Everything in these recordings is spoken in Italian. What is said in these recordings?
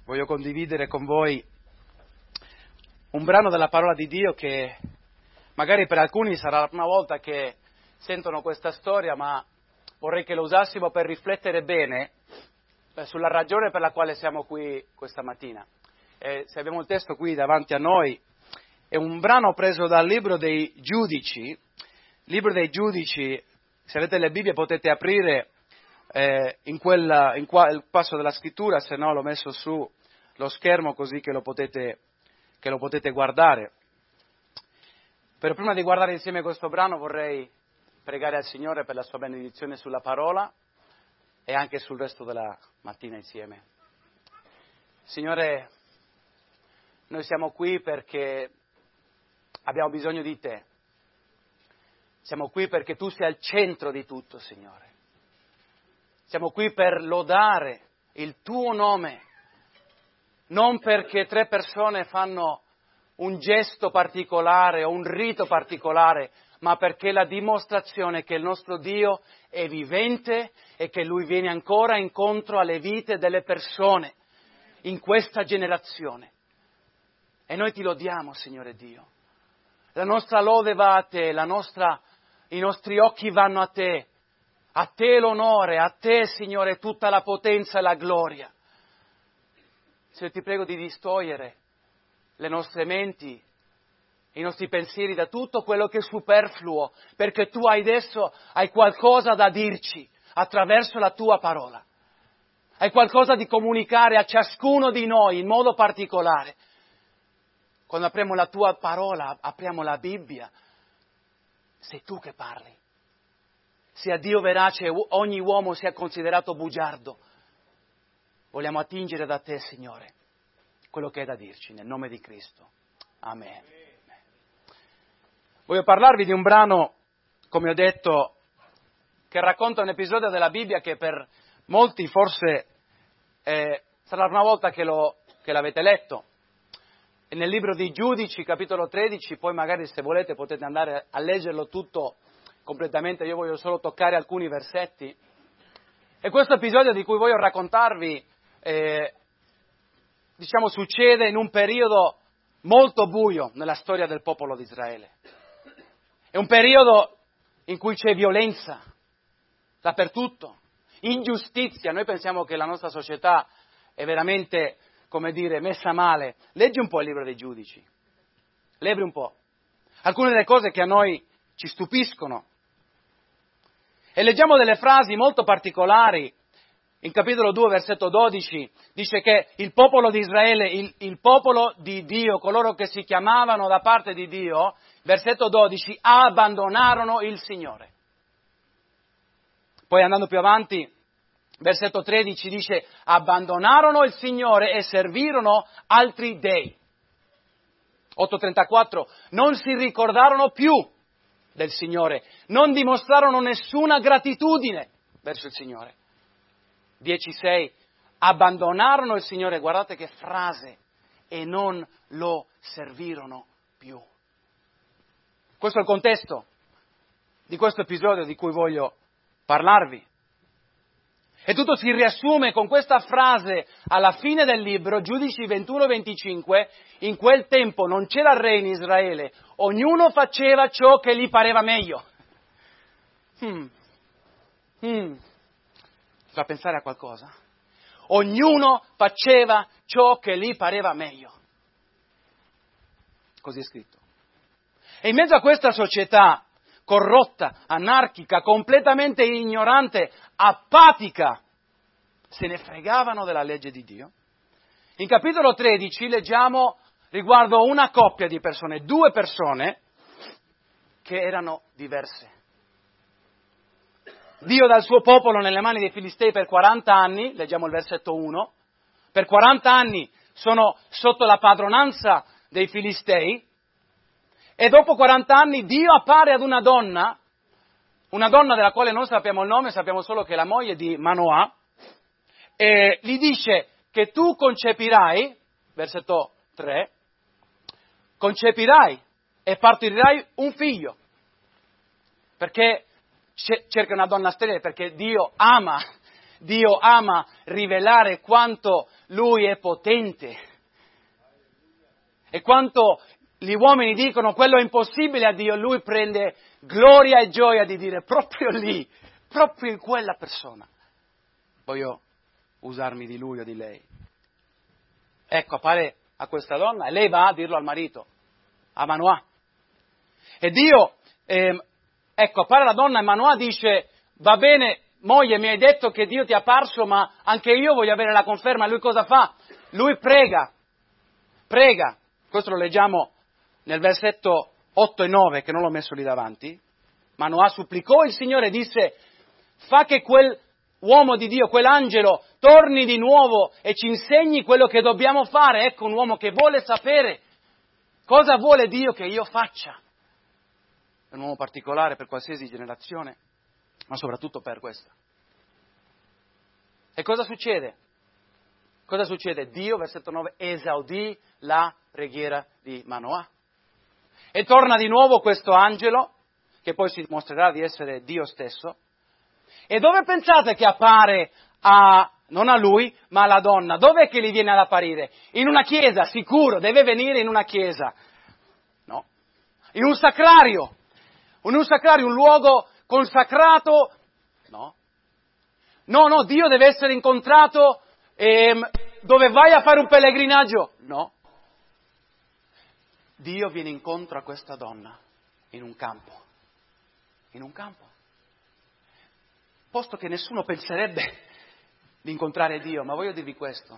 voglio condividere con voi un brano della parola di Dio che magari per alcuni sarà la prima volta che sentono questa storia, ma vorrei che lo usassimo per riflettere bene sulla ragione per la quale siamo qui questa mattina. Se abbiamo il testo qui davanti a noi, è un brano preso dal Libro dei Giudici. Libro dei Giudici, se avete le Bibbie potete aprire in quel passo della scrittura, se no l'ho messo su lo schermo così che lo potete guardare. Però prima di guardare insieme questo brano vorrei pregare al Signore per la sua benedizione sulla parola e anche sul resto della mattina insieme. Signore, noi siamo qui perché abbiamo bisogno di te. Siamo qui perché tu sei al centro di tutto, Signore. Siamo qui per lodare il tuo nome, non perché 3 persone fanno un gesto particolare o un rito particolare, ma perché la dimostrazione che il nostro Dio è vivente e che Lui viene ancora incontro alle vite delle persone in questa generazione. E noi ti lodiamo, Signore Dio. La nostra lode va a te, i nostri occhi vanno a te l'onore, a te, Signore, tutta la potenza e la gloria. Signore, ti prego di distogliere le nostre menti, i nostri pensieri da tutto quello che è superfluo, perché tu adesso hai qualcosa da dirci attraverso la tua parola. Hai qualcosa di comunicare a ciascuno di noi in modo particolare. Quando apriamo la tua parola, apriamo la Bibbia, sei tu che parli. Sia Dio verace, ogni uomo sia considerato bugiardo. Vogliamo attingere da te, Signore, quello che hai da dirci, nel nome di Cristo. Amen. Voglio parlarvi di un brano, come ho detto, che racconta un episodio della Bibbia che per molti forse sarà la prima volta che l'avete letto. È nel libro dei Giudici, capitolo 13, poi magari se volete potete andare a leggerlo tutto completamente, io voglio solo toccare alcuni versetti. E questo episodio di cui voglio raccontarvi, succede in un periodo molto buio nella storia del popolo di Israele. È un periodo in cui c'è violenza dappertutto, ingiustizia. Noi pensiamo che la nostra società è veramente, messa male. Leggi un po' il libro dei Giudici, leggi un po'. Alcune delle cose che a noi ci stupiscono. E leggiamo delle frasi molto particolari. In capitolo 2, versetto 12, dice che il popolo di Israele, il popolo di Dio, coloro che si chiamavano da parte di Dio, versetto 12, abbandonarono il Signore. Poi andando più avanti, versetto 13 dice, abbandonarono il Signore e servirono altri dei. 8:34, non si ricordarono più del Signore, non dimostrarono nessuna gratitudine verso il Signore. 10:6, abbandonarono il Signore, guardate che frase, e non lo servirono più. Questo è il contesto di questo episodio di cui voglio parlarvi. E tutto si riassume con questa frase alla fine del libro, Giudici 21-25, in quel tempo non c'era re in Israele, ognuno faceva ciò che gli pareva meglio. Fa pensare a qualcosa? Ognuno faceva ciò che gli pareva meglio. Così è scritto. E in mezzo a questa società corrotta, anarchica, completamente ignorante, apatica, se ne fregavano della legge di Dio. In capitolo 13 leggiamo riguardo una coppia di persone, 2 persone che erano diverse. Dio dà il suo popolo nelle mani dei Filistei per 40 anni, leggiamo il versetto 1, per 40 anni sono sotto la padronanza dei Filistei, e dopo 40 anni Dio appare ad una donna della quale non sappiamo il nome, sappiamo solo che è la moglie di Manoah, e gli dice che tu concepirai, versetto 3, concepirai e partorirai un figlio, perché cerca una donna sterile, perché Dio ama Dio ama rivelare quanto Lui è potente e quanto gli uomini dicono quello è impossibile a Dio, Lui prende gloria e gioia di dire proprio lì, proprio in quella persona voglio usarmi di lui o di lei. Ecco, appare a questa donna e lei va a dirlo al marito, a Manoah. E Dio, appare la donna e Manoah dice, va bene, moglie, mi hai detto che Dio ti è apparso, ma anche io voglio avere la conferma. E lui cosa fa? Lui prega. Questo lo leggiamo nel versetto 8 e 9, che non l'ho messo lì davanti. Manoah supplicò il Signore e disse, fa che quel uomo di Dio, quell'angelo, torni di nuovo e ci insegni quello che dobbiamo fare. Ecco un uomo che vuole sapere cosa vuole Dio che io faccia. È un uomo particolare per qualsiasi generazione, ma soprattutto per questa. E cosa succede? Dio, versetto 9, esaudì la preghiera di Manoah. E torna di nuovo questo angelo, che poi si dimostrerà di essere Dio stesso. E dove pensate che appare non a lui, ma alla donna? Dov'è che gli viene ad apparire? In una chiesa, sicuro, deve venire in una chiesa. No. In un sacrario, un luogo consacrato. No, Dio deve essere incontrato dove vai a fare un pellegrinaggio. No. Dio viene incontro a questa donna in un campo. Posto che nessuno penserebbe di incontrare Dio, ma voglio dirvi questo.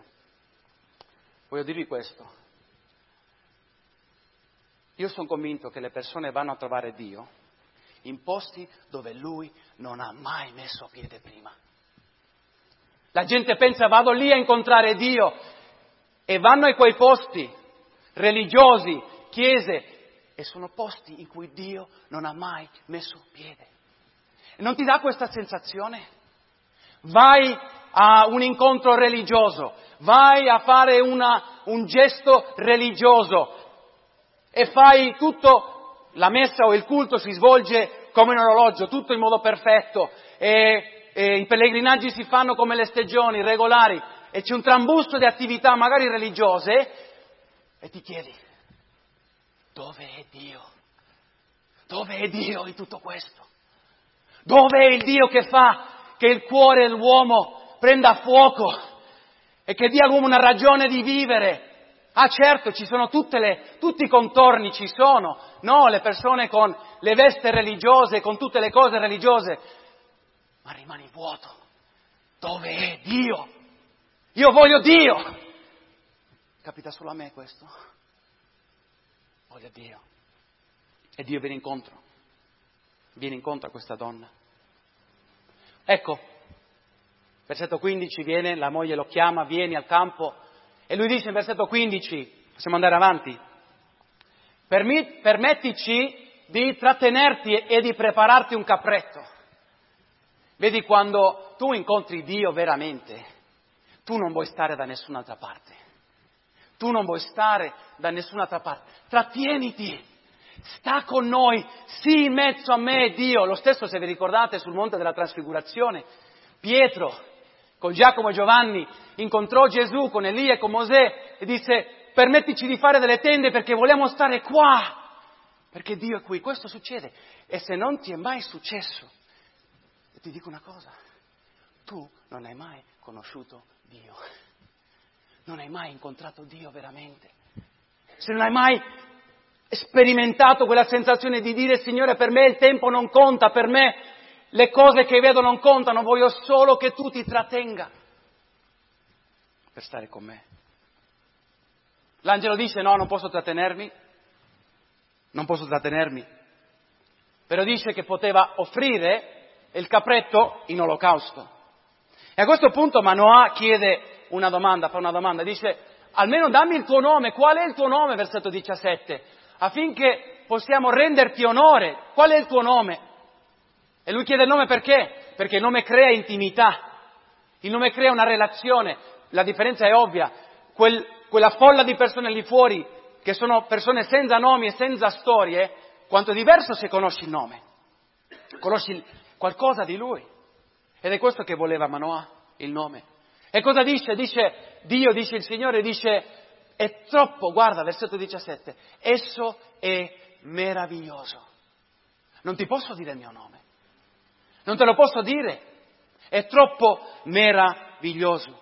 Io sono convinto che le persone vanno a trovare Dio in posti dove Lui non ha mai messo piede prima. La gente pensa vado lì a incontrare Dio e vanno in quei posti religiosi, chiese, e sono posti in cui Dio non ha mai messo piede. E non ti dà questa sensazione? Vai a un incontro religioso, vai a fare un gesto religioso e fai tutto, la messa o il culto si svolge come un orologio, tutto in modo perfetto e i pellegrinaggi si fanno come le stagioni, regolari, e c'è un trambusto di attività magari religiose e ti chiedi, dove è Dio? Dove è Dio in tutto questo? Dove è il Dio che fa che il cuore dell'uomo prenda fuoco e che dia all'uomo una ragione di vivere? Ah certo, ci sono tutti i contorni, ci sono, no? Le persone con le vesti religiose, con tutte le cose religiose, ma rimani vuoto. Dove è Dio? Io voglio Dio! Capita solo a me questo? Voglio Dio. E Dio viene incontro a questa donna. Ecco, versetto 15 viene, la moglie lo chiama, vieni al campo, e lui dice in versetto 15, possiamo andare avanti, permettici di trattenerti e di prepararti un capretto. Vedi, quando tu incontri Dio veramente, tu non vuoi stare da nessun'altra parte. Trattieniti, sta con noi, sii in mezzo a me, Dio. Lo stesso, se vi ricordate, sul Monte della Trasfigurazione, Pietro, con Giacomo e Giovanni, incontrò Gesù con Elia e con Mosè e disse, permettici di fare delle tende perché vogliamo stare qua, perché Dio è qui. Questo succede. E se non ti è mai successo, ti dico una cosa, tu non hai mai conosciuto Dio, non hai mai incontrato Dio veramente, se non hai mai sperimentato quella sensazione di dire, Signore, per me il tempo non conta, per me le cose che vedo non contano, voglio solo che tu ti trattenga per stare con me. L'angelo dice, no, non posso trattenermi, però dice che poteva offrire il capretto in olocausto. E a questo punto Manoah fa una domanda, dice, almeno dammi il tuo nome, qual è il tuo nome, versetto 17, affinché possiamo renderti onore, qual è il tuo nome? E lui chiede il nome perché? Perché il nome crea intimità, il nome crea una relazione, la differenza è ovvia, quella folla di persone lì fuori, che sono persone senza nomi e senza storie, quanto è diverso se conosci il nome, conosci qualcosa di lui. Ed è questo che voleva Manoah. il nome. E cosa dice? Dice Dio, dice il Signore, dice, è troppo, guarda, versetto 17, esso è meraviglioso. Non ti posso dire il mio nome, non te lo posso dire, è troppo meraviglioso.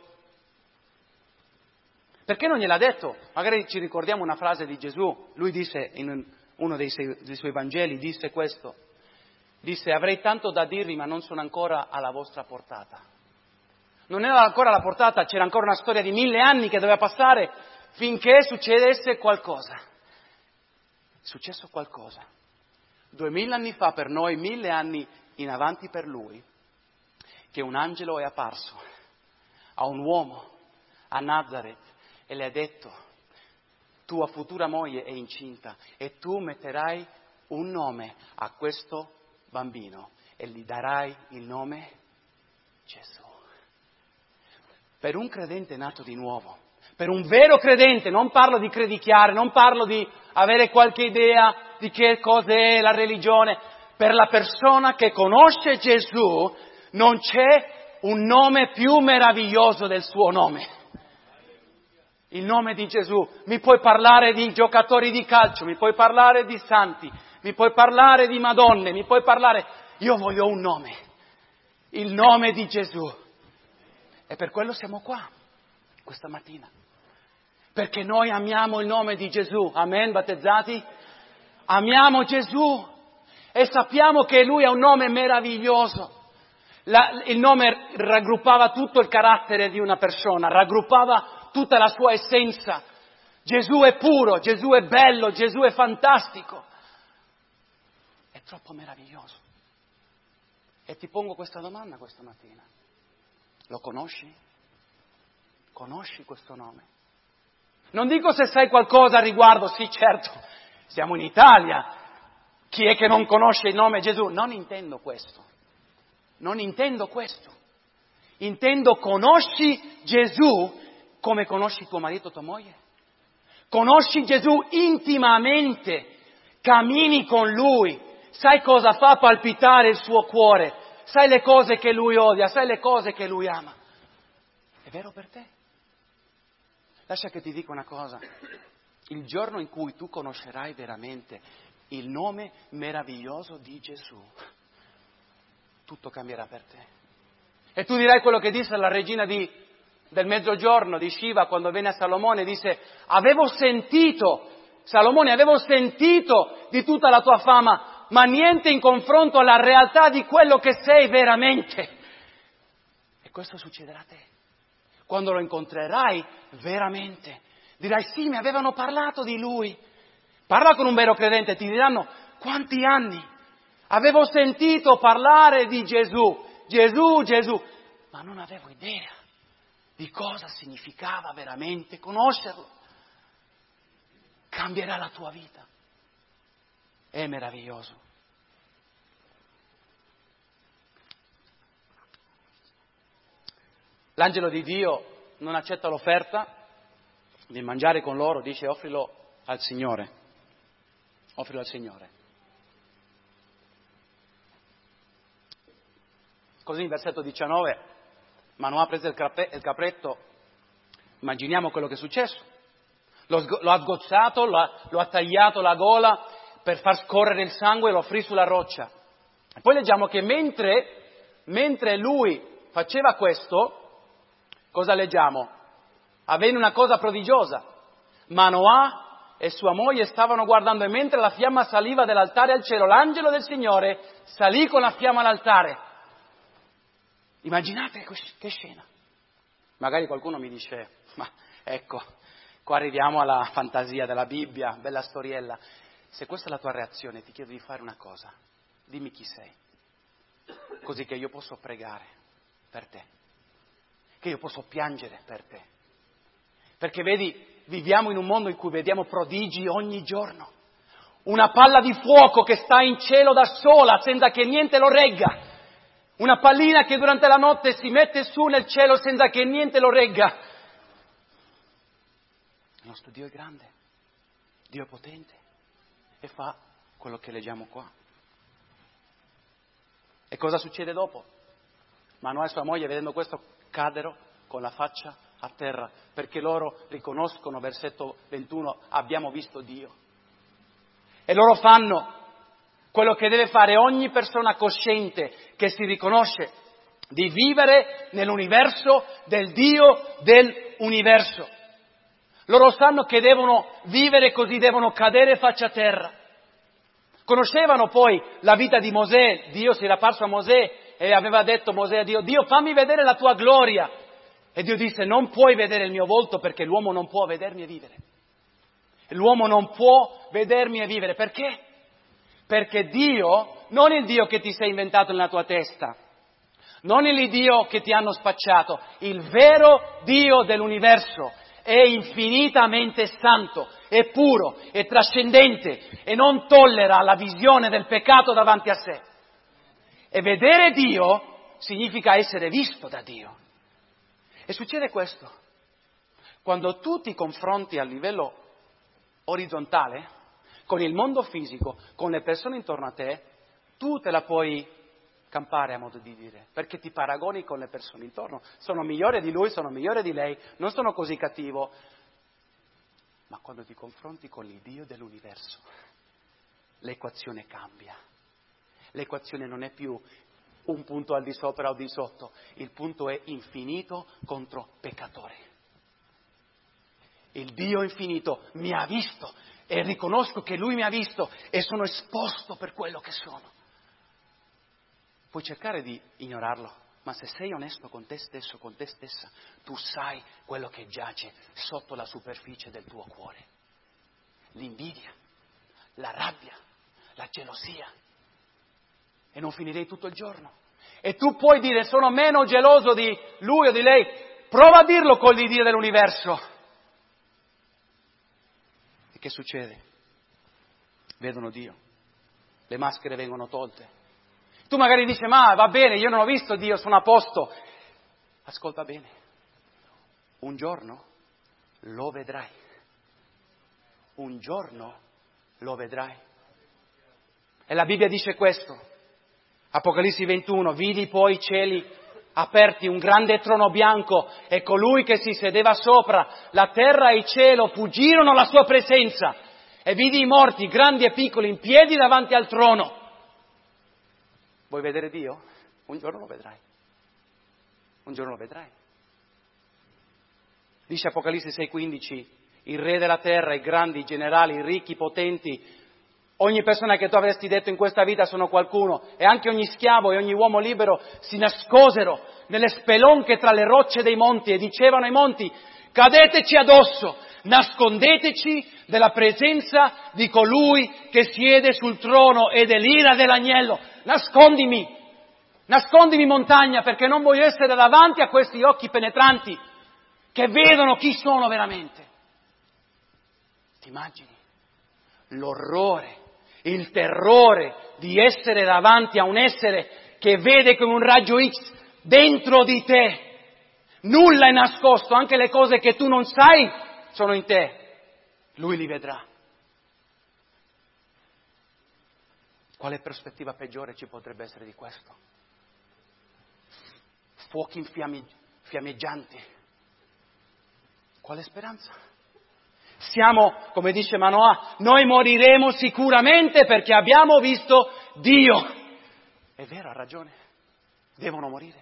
Perché non gliel'ha detto? Magari ci ricordiamo una frase di Gesù, lui disse in uno dei suoi Vangeli, disse questo, disse avrei tanto da dirvi ma non sono ancora alla vostra portata. Non era ancora alla portata, c'era ancora una storia di 1000 anni che doveva passare finché succedesse qualcosa. È successo qualcosa. 2000 anni fa per noi, 1000 anni in avanti per lui, che un angelo è apparso a un uomo a Nazareth e le ha detto, tua futura moglie è incinta e tu metterai un nome a questo bambino e gli darai il nome Gesù. Per un credente nato di nuovo, per un vero credente, non parlo di credicchiare, non parlo di avere qualche idea di che cos'è la religione, per la persona che conosce Gesù non c'è un nome più meraviglioso del suo nome. Il nome di Gesù. Mi puoi parlare di giocatori di calcio, mi puoi parlare di santi, mi puoi parlare di Madonne, mi puoi parlare... Io voglio un nome, il nome di Gesù. E per quello siamo qua, questa mattina. Perché noi amiamo il nome di Gesù. Amen, battezzati? Amiamo Gesù e sappiamo che Lui ha un nome meraviglioso. Il nome raggruppava tutto il carattere di una persona, raggruppava tutta la sua essenza. Gesù è puro, Gesù è bello, Gesù è fantastico. È troppo meraviglioso. E ti pongo questa domanda questa mattina. Lo conosci? Conosci questo nome? Non dico se sai qualcosa a riguardo, sì certo, siamo in Italia, chi è che non conosce il nome Gesù? Non intendo questo, intendo conosci Gesù come conosci tuo marito o tua moglie? Conosci Gesù intimamente, cammini con Lui, sai cosa fa palpitare il suo cuore, sai le cose che Lui odia, sai le cose che Lui ama. È vero per te? Lascia che ti dica una cosa, il giorno in cui tu conoscerai veramente il nome meraviglioso di Gesù, tutto cambierà per te. E tu dirai quello che disse la regina del mezzogiorno di Shiva quando venne a Salomone, disse, Salomone, avevo sentito di tutta la tua fama, ma niente in confronto alla realtà di quello che sei veramente. E questo succederà a te. Quando lo incontrerai veramente, dirai sì, mi avevano parlato di lui. Parla con un vero credente, ti diranno quanti anni? Avevo sentito parlare di Gesù, ma non avevo idea di cosa significava veramente conoscerlo. Cambierà la tua vita. È meraviglioso. L'angelo di Dio non accetta l'offerta di mangiare con loro, dice offrilo al Signore. Offrilo al Signore. Così in versetto 19 Manoah ha preso il capretto, immaginiamo quello che è successo. Lo ha sgozzato, lo ha tagliato la gola per far scorrere il sangue e lo offrì sulla roccia. E poi leggiamo che mentre lui faceva questo, cosa leggiamo? Avvenne una cosa prodigiosa. Manoah e sua moglie stavano guardando e mentre la fiamma saliva dall'altare al cielo, l'angelo del Signore salì con la fiamma all'altare. Immaginate che scena. Magari qualcuno mi dice, ma ecco, qua arriviamo alla fantasia della Bibbia, bella storiella. Se questa è la tua reazione, ti chiedo di fare una cosa. Dimmi chi sei, così che io posso pregare per te, che io posso piangere per te. Perché vedi, viviamo in un mondo in cui vediamo prodigi ogni giorno. Una palla di fuoco che sta in cielo da sola, senza che niente lo regga. Una pallina che durante la notte si mette su nel cielo senza che niente lo regga. Il nostro Dio è grande, Dio è potente e fa quello che leggiamo qua. E cosa succede dopo? Manoah e sua moglie, vedendo questo, caddero con la faccia a terra, perché loro riconoscono, versetto 21, abbiamo visto Dio. E loro fanno quello che deve fare ogni persona cosciente che si riconosce di vivere nell'universo del Dio dell'universo. Loro sanno che devono vivere così, devono cadere faccia a terra. Conoscevano poi la vita di Mosè, Dio si era apparso a Mosè e aveva detto Mosè a Dio, Dio fammi vedere la tua gloria. E Dio disse non puoi vedere il mio volto perché l'uomo non può vedermi e vivere. L'uomo non può vedermi e vivere. Perché? Perché Dio, non il Dio che ti sei inventato nella tua testa, non il Dio che ti hanno spacciato, il vero Dio dell'universo è infinitamente santo, è puro, è trascendente e non tollera la visione del peccato davanti a sé. E vedere Dio significa essere visto da Dio. E succede questo. Quando tu ti confronti a livello orizzontale, con il mondo fisico, con le persone intorno a te, tu te la puoi campare, a modo di dire, perché ti paragoni con le persone intorno. Sono migliore di lui, sono migliore di lei, non sono così cattivo. Ma quando ti confronti con il Dio dell'universo, l'equazione cambia. L'equazione non è più un punto al di sopra o di sotto, il punto è infinito contro peccatore. Il Dio infinito mi ha visto e riconosco che Lui mi ha visto e sono esposto per quello che sono. Puoi cercare di ignorarlo, ma se sei onesto con te stesso, con te stessa, tu sai quello che giace sotto la superficie del tuo cuore. L'invidia, la rabbia, la gelosia. E non finirei tutto il giorno. E tu puoi dire sono meno geloso di lui o di lei. Prova a dirlo con l'Iddio dell'universo. E che succede? Vedono Dio. Le maschere vengono tolte. Tu magari dici ma va bene, io non ho visto Dio, sono a posto. Ascolta bene. Un giorno lo vedrai. Un giorno lo vedrai. E la Bibbia dice questo. Apocalisse 21, vidi poi i cieli aperti, un grande trono bianco e colui che si sedeva sopra, la terra e il cielo fuggirono alla sua presenza e vidi i morti, grandi e piccoli, in piedi davanti al trono. Vuoi vedere Dio? Un giorno lo vedrai. Un giorno lo vedrai. Dice Apocalisse 6,15, il re della terra, i grandi, i generali, i ricchi, i potenti, ogni persona che tu avresti detto in questa vita sono qualcuno, e anche ogni schiavo e ogni uomo libero si nascosero nelle spelonche tra le rocce dei monti e dicevano ai monti, cadeteci addosso, nascondeteci della presenza di colui che siede sul trono e dell'ira dell'agnello. Nascondimi montagna, perché non voglio essere davanti a questi occhi penetranti che vedono chi sono veramente. Ti immagini l'orrore, il terrore di essere davanti a un essere che vede come un raggio X dentro di te. Nulla è nascosto, anche le cose che tu non sai sono in te. Lui li vedrà. Quale prospettiva peggiore ci potrebbe essere di questo? Fuochi fiammeggianti. Quale speranza? Siamo, come dice Manoah, noi moriremo sicuramente perché abbiamo visto Dio. È vero, ha ragione. Devono morire.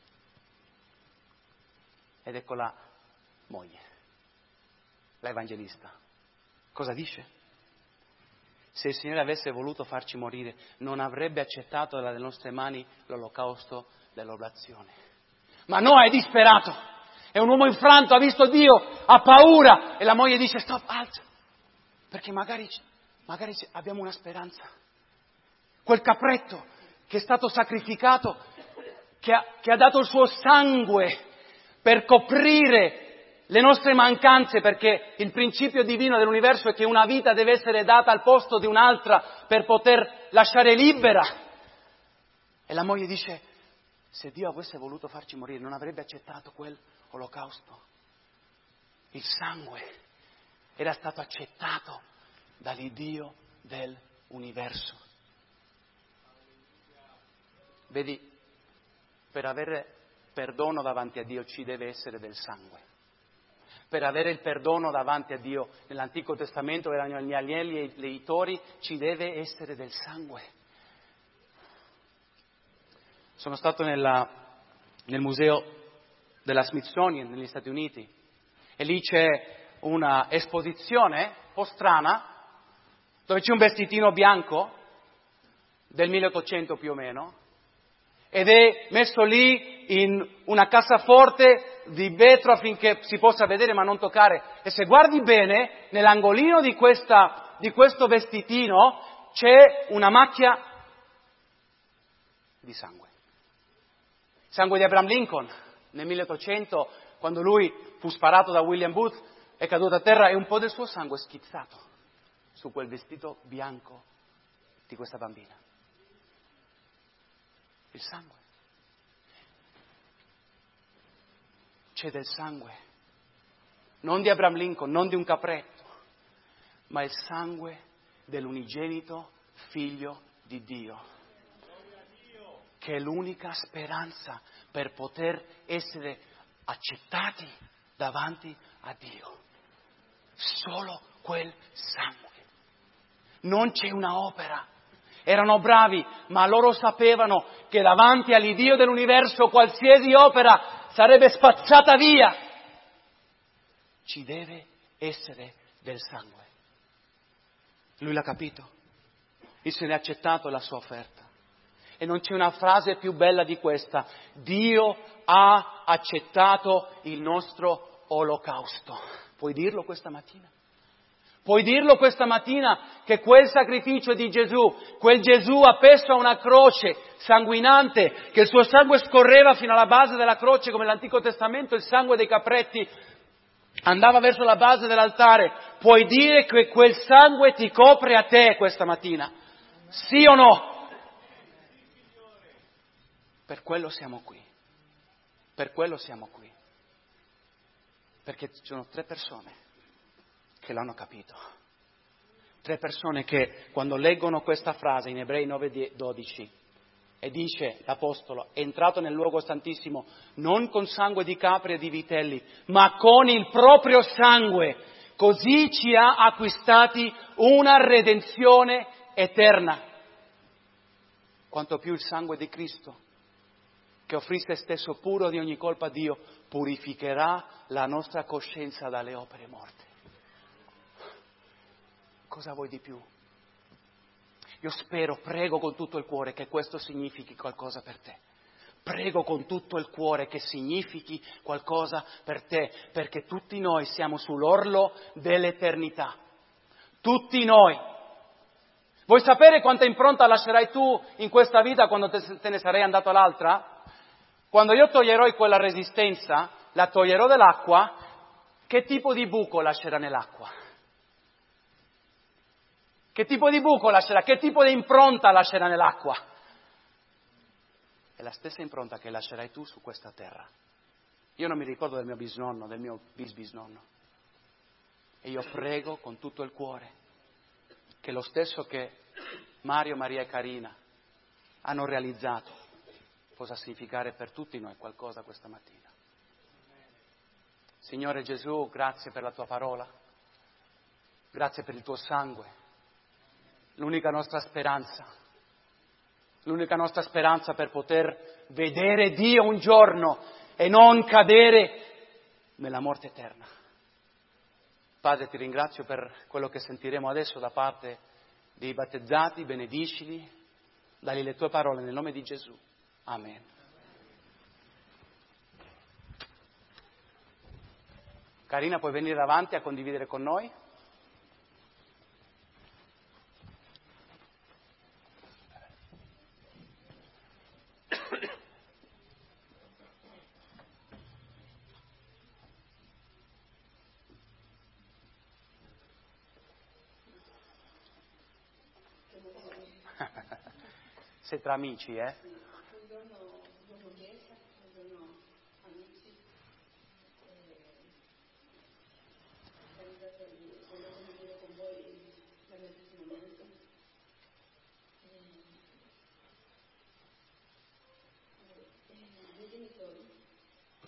Ed ecco la moglie, la evangelista. Cosa dice? Se il Signore avesse voluto farci morire, non avrebbe accettato dalle nostre mani l'olocausto dell'oblazione. Ma Noah è disperato, è un uomo infranto, ha visto Dio, ha paura. E la moglie dice, stop, alza, perché magari abbiamo una speranza. Quel capretto che è stato sacrificato, che ha dato il suo sangue per coprire le nostre mancanze, perché il principio divino dell'universo è che una vita deve essere data al posto di un'altra per poter lasciare libera. E la moglie dice, se Dio avesse voluto farci morire non avrebbe accettato quell'olocausto. Il sangue era stato accettato dall'Iddio dell'universo. Vedi, per perdono davanti a Dio ci deve essere del sangue. Per avere il perdono davanti a Dio, nell'Antico Testamento erano gli agnelli e i tori, ci deve essere del sangue. Sono stato nel museo della Smithsonian negli Stati Uniti e lì c'è una esposizione un po' strana dove c'è un vestitino bianco del 1800 più o meno ed è messo lì in una cassaforte di vetro affinché si possa vedere ma non toccare. E se guardi bene, nell'angolino di questo vestitino c'è una macchia di sangue. Sangue di Abraham Lincoln nel 1800, quando lui fu sparato da William Booth, è caduto a terra e un po' del suo sangue è schizzato su quel vestito bianco di questa bambina. Il sangue. C'è del sangue. Non di Abraham Lincoln, non di un capretto, ma il sangue dell'unigenito figlio di Dio, che è l'unica speranza per poter essere accettati davanti a Dio. Solo quel sangue. Non c'è una opera. Erano bravi, ma loro sapevano che davanti all'Iddio dell'universo qualsiasi opera sarebbe spazzata via. Ci deve essere del sangue. Lui l'ha capito. Il Signore ha accettato la sua offerta. E non c'è una frase più bella di questa. Dio ha accettato il nostro olocausto. Puoi dirlo questa mattina? Puoi dirlo questa mattina che quel sacrificio di Gesù, quel Gesù appeso a una croce sanguinante, che il suo sangue scorreva fino alla base della croce come nell'Antico Testamento il sangue dei capretti andava verso la base dell'altare, puoi dire che quel sangue ti copre a te questa mattina? Sì o no? Per quello siamo qui. Per quello siamo qui. Perché ci sono 3 persone che l'hanno capito. 3 persone che quando leggono questa frase in Ebrei 9:12 e dice l'Apostolo, è entrato nel luogo santissimo non con sangue di capri e di vitelli, ma con il proprio sangue, così ci ha acquistati una redenzione eterna. Quanto più il sangue di Cristo, che offrì se stesso puro di ogni colpa a Dio, purificherà la nostra coscienza dalle opere morte. Cosa vuoi di più? Io spero, prego con tutto il cuore che questo significhi qualcosa per te. Prego con tutto il cuore che significhi qualcosa per te, perché tutti noi siamo sull'orlo dell'eternità. Tutti noi. Vuoi sapere quanta impronta lascerai tu in questa vita quando te ne sarai andato all'altra? Quando io toglierò quella resistenza, la toglierò dall'acqua, che tipo di buco lascerà nell'acqua? Che tipo di buco lascerà? Che tipo di impronta lascerà nell'acqua? È la stessa impronta che lascerai tu su questa terra. Io non mi ricordo del mio bisnonno, del mio bisbisnonno. E io prego con tutto il cuore che lo stesso che Mario, Maria e Carina hanno realizzato possa significare per tutti noi qualcosa questa mattina. Signore Gesù, grazie per la tua parola. Grazie per il tuo sangue. L'unica nostra speranza per poter vedere Dio un giorno e non cadere nella morte eterna. Padre, ti ringrazio per quello che sentiremo adesso da parte dei battezzati, benedicili, dagli le tue parole nel nome di Gesù. Amen. Carina, puoi venire avanti a condividere con noi? Sei tra amici, eh?